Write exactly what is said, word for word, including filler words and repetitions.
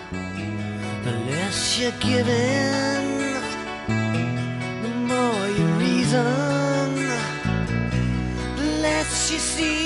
The less you're given, the more you reason, the less you see.